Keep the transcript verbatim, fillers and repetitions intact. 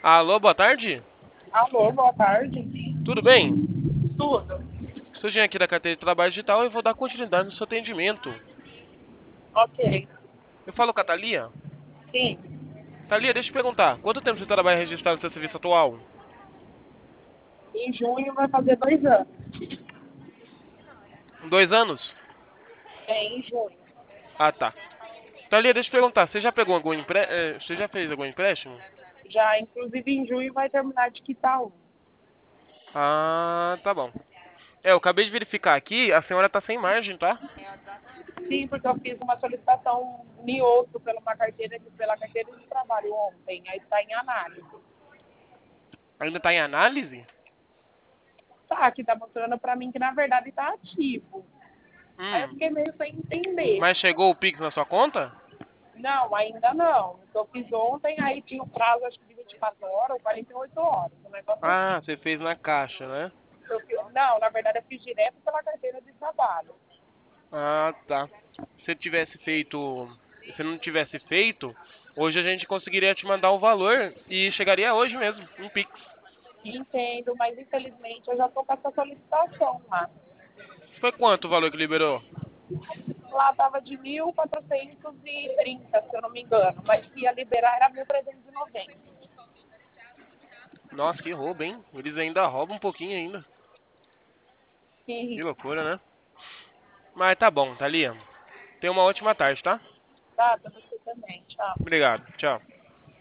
Alô, boa tarde? Alô, boa tarde. Tudo bem? Tudo. Sou Jean aqui da carteira de trabalho digital e vou dar continuidade no seu atendimento. Ok. Eu falo com a Thalia? Sim. Thalia, deixa eu te perguntar. Quanto tempo você trabalha registrado no seu serviço atual? Em junho vai fazer dois anos. Dois anos? É, em junho. Ah, tá. Thalia, deixa eu te perguntar. Você já pegou algum empre... eh, Você já fez algum empréstimo? Já, inclusive, em junho vai terminar de quitar um. Ah, tá bom. É, eu acabei de verificar aqui, a senhora tá sem margem, tá? Sim, porque eu fiz uma solicitação em outro pela uma carteira, de- pela carteira de trabalho ontem. Aí está em análise. Ainda tá em análise? Tá, aqui tá mostrando para mim que na verdade está ativo. Aí eu Hum. fiquei meio sem entender. Mas chegou o Pix na sua conta? Não, ainda não. Eu fiz ontem, aí tinha um prazo acho que de vinte e quatro horas ou quarenta e oito horas. Um negócio assim. Ah, você fez na caixa, né? Eu fiz- não, na verdade eu fiz direto pela carteira de trabalho. Ah, tá. Se tivesse feito, se não tivesse feito, hoje a gente conseguiria te mandar o valor e chegaria hoje mesmo, um Pix. Entendo, mas infelizmente eu já estou com essa solicitação lá. Foi quanto o valor que liberou? Lá estava de mil quatrocentos e trinta, se eu não me engano, mas que ia liberar era mil trezentos e noventa. Nossa, que roubo, hein? Eles ainda roubam um pouquinho ainda. Que E loucura, né? Mas tá bom, Thalia. Tenha uma ótima tarde, tá? tá, para você também, tchau. Obrigado. Tchau.